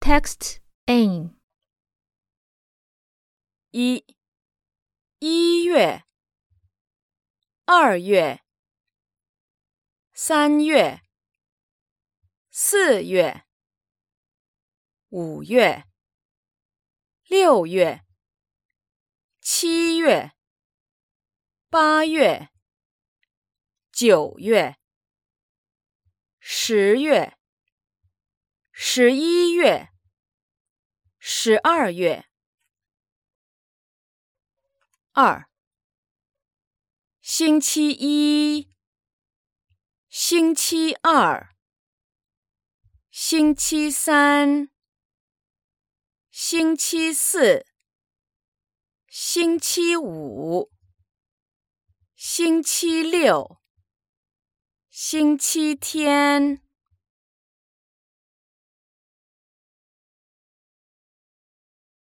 Text in 1月2月3月4月5月6月7月8月9月10月11月12月2星期一星期二星期三星期四星期五星期六星期天